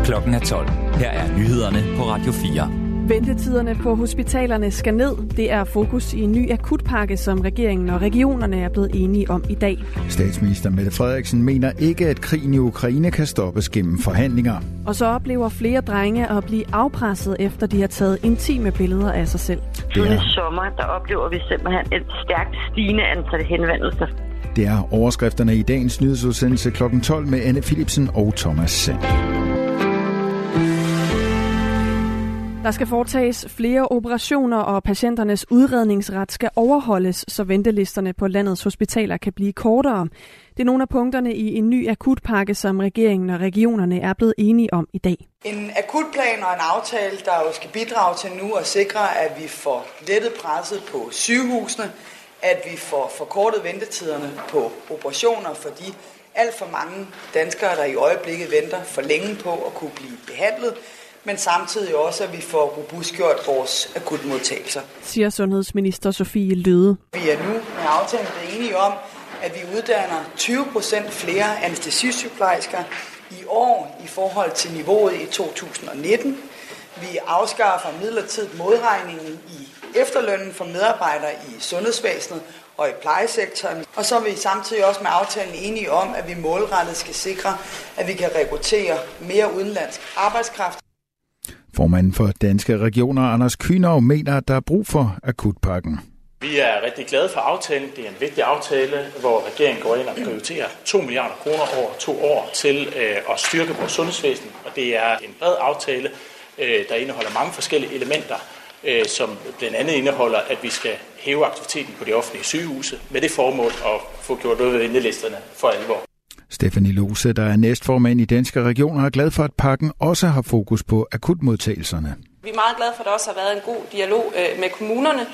Klokken er 12. Her er nyhederne på Radio 4. Ventetiderne på hospitalerne skal ned. Det er fokus i en ny akutpakke, som regeringen og regionerne er blevet enige om i dag. Statsminister Mette Frederiksen mener ikke, at krigen i Ukraine kan stoppes gennem forhandlinger. Og så oplever flere drenge at blive afpresset, efter de har taget intime billeder af sig selv. Siden sommer, der oplever vi simpelthen et stærkt stigende antal henvendelser. Det er overskrifterne i dagens nyhedsudsendelse kl. 12 med Anne Philipsen og Thomas Sand. Der skal foretages flere operationer, og patienternes udredningsret skal overholdes, så ventelisterne på landets hospitaler kan blive kortere. Det er nogle af punkterne i en ny akutpakke, som regeringen og regionerne er blevet enige om i dag. En akutplan og en aftale, der jo skal bidrage til nu at sikre, at vi får lettet presset på sygehusene, at vi får forkortet ventetiderne på operationer for de alt for mange danskere, der i øjeblikket venter for længe på at kunne blive behandlet, men samtidig også, at vi får robustgjort vores akutmodtagelser, siger sundhedsminister Sophie Løhde. Vi er nu med aftalen blevet enige om, at vi uddanner 20% flere anæstesisygeplejersker i år i forhold til niveauet i 2019. Vi afskaffer midlertidigt modregningen i efterlønnen for medarbejdere i sundhedsvæsenet og i plejesektoren. Og så er vi samtidig også med aftalen enige om, at vi målrettet skal sikre, at vi kan rekruttere mere udenlandsk arbejdskraft. Formanden for Danske Regioner, Anders Kühnau, mener, at der er brug for akutpakken. Vi er rigtig glade for aftalen. Det er en vigtig aftale, hvor regeringen går ind og prioriterer 2 milliarder kroner over 2 år til at styrke vores sundhedsvæsen. Og det er en bred aftale, der indeholder mange forskellige elementer, som blandt andet indeholder, at vi skal hæve aktiviteten på de offentlige sygehuse med det formål at få gjort noget ved ventelisterne for alvor. Stefanie Lose, der er næstformand i Danske Regioner, er glad for, at pakken også har fokus på akutmodtagelserne. Vi er meget glade for, at der også har været en god dialog med kommunerne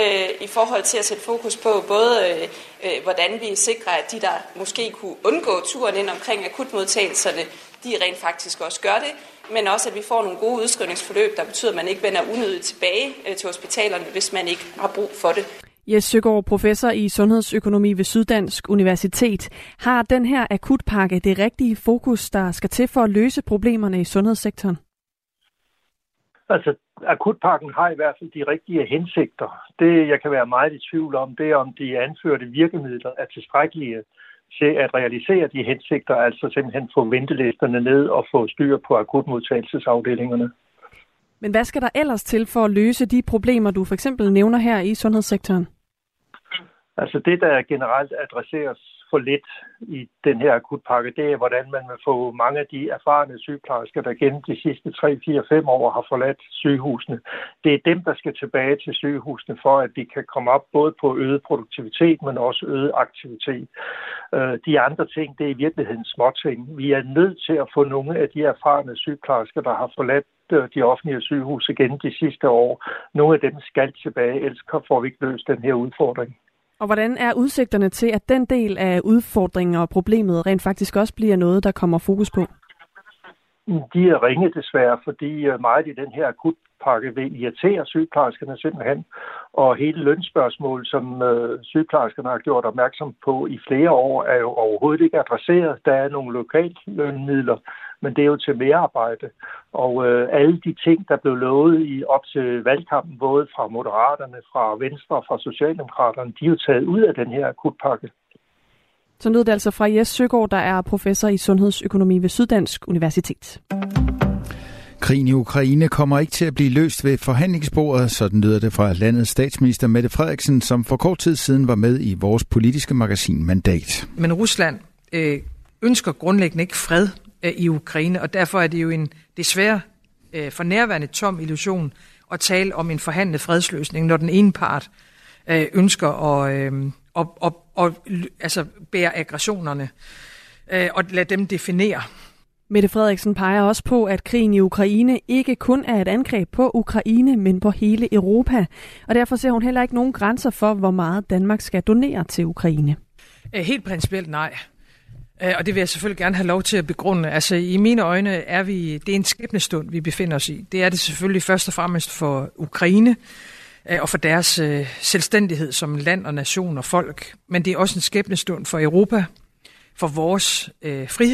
i forhold til at sætte fokus på både, hvordan vi sikrer, at de, der måske kunne undgå turen ind omkring akutmodtagelserne, de rent faktisk også gør det, men også, at vi får nogle gode udskrivningsforløb, der betyder, at man ikke vender unødigt tilbage til hospitalerne, hvis man ikke har brug for det. Jes Søgaard, professor i sundhedsøkonomi ved Syddansk Universitet. Har den her akutpakke det rigtige fokus, der skal til for at løse problemerne i sundhedssektoren? Altså, akutpakken har i hvert fald de rigtige hensigter. Det, jeg kan være meget i tvivl om, det er, om de anførte virkemidler er tilstrækkelige til at realisere de hensigter, altså simpelthen få ventelisterne ned og få styr på akutmodtagelsesafdelingerne. Men hvad skal der ellers til for at løse de problemer, du for eksempel nævner her i sundhedssektoren? Altså det, der generelt adresseres for lidt i den her akutpakke, det er, hvordan man vil få mange af de erfarne sygeplejersker, der gennem de sidste 3, 4, 5 år har forladt sygehusene. Det er dem, der skal tilbage til sygehusene, for at de kan komme op både på øget produktivitet, men også øget aktivitet. De andre ting, det er i virkeligheden småting. Vi er nødt til at få nogle af de erfarne sygeplejersker, der har forladt de offentlige sygehuse gennem de sidste år. Nogle af dem skal tilbage, ellers får vi ikke løst den her udfordring. Og hvordan er udsigterne til, at den del af udfordringen og problemet rent faktisk også bliver noget, der kommer fokus på? De er ringe desværre, fordi meget i den her akutpakke vil irritere sygeplejerskerne simpelthen. Og hele lønspørgsmål, som sygeplejerskerne har gjort opmærksom på i flere år, er jo overhovedet ikke adresseret. Der er nogle lokale lønmidler, men det er jo til merarbejde. Og alle de ting, der blev lovet op til valgkampen, både fra Moderaterne, fra Venstre og fra Socialdemokraterne, de er jo taget ud af den her akutpakke. Så lød det altså fra Jes Søgaard, der er professor i sundhedsøkonomi ved Syddansk Universitet. Krigen i Ukraine kommer ikke til at blive løst ved forhandlingsbordet, sådan lyder det fra landets statsminister Mette Frederiksen, som for kort tid siden var med i vores politiske magasin Mandat. Men Rusland ønsker grundlæggende ikke fred i Ukraine, og derfor er det jo en desværre for nærværende tom illusion at tale om en forhandlet fredsløsning, når den ene part ønsker at bære aggressionerne og lade dem definere. Mette Frederiksen peger også på, at krigen i Ukraine ikke kun er et angreb på Ukraine, men på hele Europa. Og derfor ser hun heller ikke nogen grænser for, hvor meget Danmark skal donere til Ukraine. Helt principielt nej. Og det vil jeg selvfølgelig gerne have lov til at begrunde. Altså i mine øjne det er en skæbnestund, vi befinder os i. Det er det selvfølgelig først og fremmest for Ukraine og for deres selvstændighed som land og nation og folk. Men det er også en skæbnestund for Europa, for vores frihed,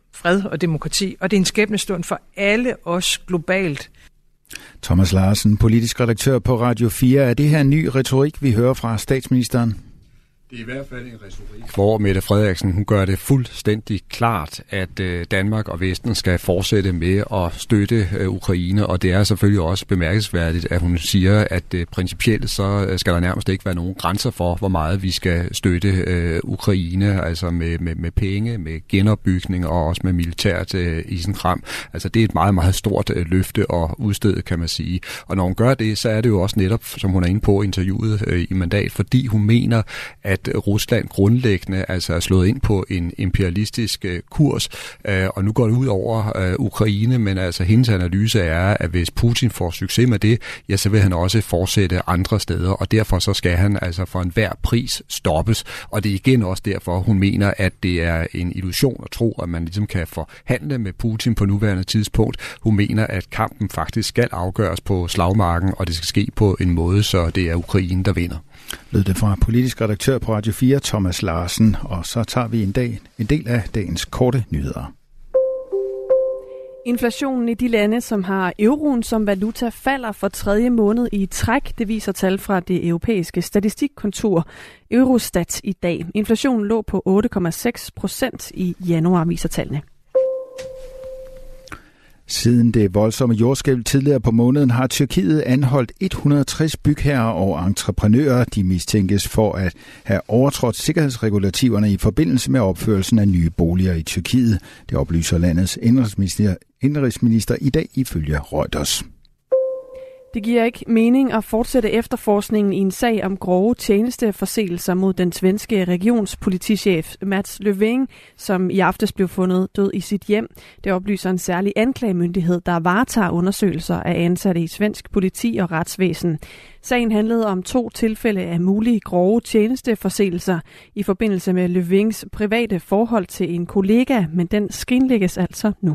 fred og demokrati, og det er en skæbnestund for alle os globalt. Thomas Larsen, politisk redaktør på Radio 4. Er det her en ny retorik, vi hører fra statsministeren? Det er i hvert fald en retorik, hvor Mette Frederiksen hun gør det fuldstændig klart, at Danmark og Vesten skal fortsætte med at støtte Ukraine, og det er selvfølgelig også bemærkelsesværdigt, at hun siger, at principielt så skal der nærmest ikke være nogen grænser for, hvor meget vi skal støtte Ukraine, altså med penge, med genopbygning og også med militært isenkram. Altså det er et meget, meget stort løfte og udstede, kan man sige. Og når hun gør det, så er det jo også netop, som hun er inde på interviewet i Mandat, fordi hun mener, at Rusland grundlæggende altså er slået ind på en imperialistisk kurs, og nu går det ud over Ukraine, men altså hendes analyse er, at hvis Putin får succes med det, ja, så vil han også fortsætte andre steder, og derfor så skal han altså for enhver pris stoppes, og det er igen også derfor, hun mener, at det er en illusion at tro, at man ligesom kan forhandle med Putin på nuværende tidspunkt. Hun mener, at kampen faktisk skal afgøres på slagmarken, og det skal ske på en måde, så det er Ukraine, der vinder. Lød det fra politisk redaktør på Radio 4, Thomas Larsen, og så tager vi en del af dagens korte nyheder. Inflationen i de lande, som har euroen som valuta, falder for 3. måned i træk. Det viser tal fra det europæiske statistikkontor Eurostat i dag. Inflationen lå på 8,6% i januar, viser tallene. Siden det voldsomme jordskælv tidligere på måneden har Tyrkiet anholdt 160 bygherrer og entreprenører. De mistænkes for at have overtrådt sikkerhedsregulativerne i forbindelse med opførelsen af nye boliger i Tyrkiet. Det oplyser landets indrigsminister i dag ifølge Reuters. Det giver ikke mening at fortsætte efterforskningen i en sag om grove tjenesteforseelser mod den svenske regionspolitichef Mats Löfving, som i aftes blev fundet død i sit hjem. Det oplyser en særlig anklagemyndighed, der varetager undersøgelser af ansatte i svensk politi og retsvæsen. Sagen handlede om 2 tilfælde af mulige grove tjenesteforseelser i forbindelse med Löfvings private forhold til en kollega, men den skrinlægges altså nu.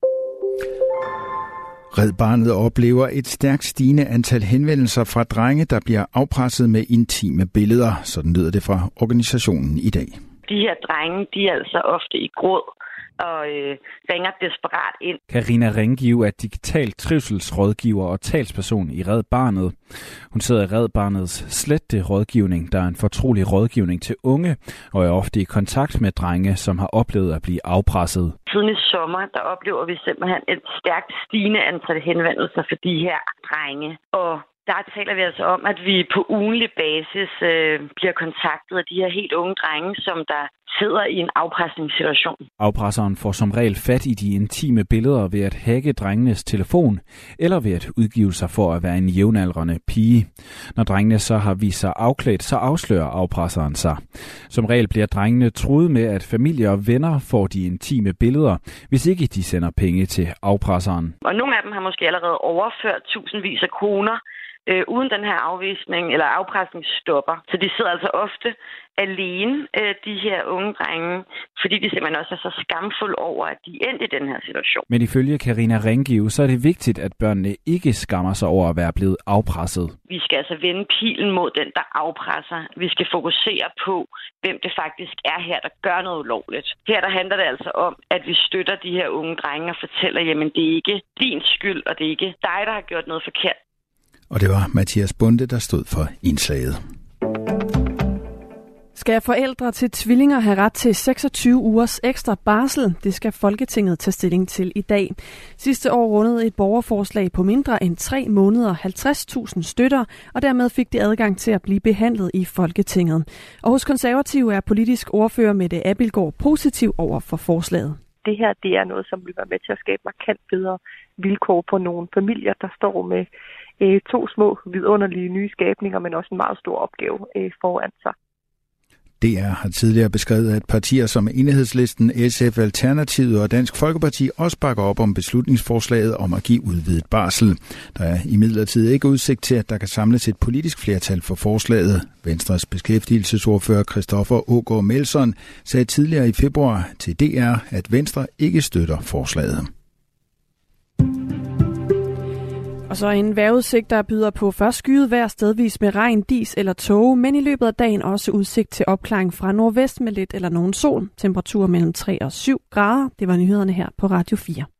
Red Barnet oplever et stærkt stigende antal henvendelser fra drenge, der bliver afpresset med intime billeder. Sådan lyder det fra organisationen i dag. De her drenge, de er altså ofte i gråd og ringer desperat ind. Karina Ringgiv er digital trivselsrådgiver og talsperson i Red Barnet. Hun sidder i Red Barnets slette rådgivning, der er en fortrolig rådgivning til unge, og er ofte i kontakt med drenge, som har oplevet at blive afpresset. Siden i sommer, der oplever vi simpelthen et stærkt stigende antal henvendelser for de her drenge. Og der taler vi altså om, at vi på ugentlig basis bliver kontaktet af de her helt unge drenge, som der sidder i en afpresningssituation. Afpresseren får som regel fat i de intime billeder ved at hacke drengenes telefon, eller ved at udgive sig for at være en jævnaldrende pige. Når drengene så har vist sig afklædt, så afslører afpresseren sig. Som regel bliver drengene truet med, at familie og venner får de intime billeder, hvis ikke de sender penge til afpresseren. Og nogle af dem har måske allerede overført tusindvis af kroner, uden den her afvisning eller afpresning stopper. Så de sidder altså ofte alene, de her unge drenge, fordi de simpelthen også er så skamfulde over, at de er endt i den her situation. Men ifølge Karina Ringgiv, så er det vigtigt, at børnene ikke skammer sig over at være blevet afpresset. Vi skal altså vende pilen mod den, der afpresser. Vi skal fokusere på, hvem det faktisk er her, der gør noget ulovligt. Her der handler det altså om, at vi støtter de her unge drenge og fortæller, jamen det er ikke din skyld, og det er ikke dig, der har gjort noget forkert. Og det var Mathias Bunde, der stod for indslaget. Skal forældre til tvillinger have ret til 26 ugers ekstra barsel? Det skal Folketinget tage stilling til i dag. Sidste år rundede et borgerforslag på mindre end 3 måneder 50.000 støtter, og dermed fik det adgang til at blive behandlet i Folketinget. Og hos Konservative er politisk ordfører Mette Abildgaard positiv over for forslaget. Det her, det er noget, som vil være med til at skabe markant bedre vilkår på nogle familier, der står med 2 små vidunderlige nye skabninger, men også en meget stor opgave foran sig. DR har tidligere beskrevet, at partier som Enhedslisten, SF, Alternativet og Dansk Folkeparti også bakker op om beslutningsforslaget om at give udvidet barsel. Der er imidlertid ikke udsigt til, at der kan samles et politisk flertal for forslaget. Venstres beskæftigelsesordfører Christoffer Aagaard Melson sagde tidligere i februar til DR, at Venstre ikke støtter forslaget. Og så en vejrudsigt, der byder på først skyet vejr stedvis med regn, dis eller tåge, men i løbet af dagen også udsigt til opklaring fra nordvest med lidt eller nogen sol. Temperatur mellem 3 og 7 grader. Det var nyhederne her på Radio 4.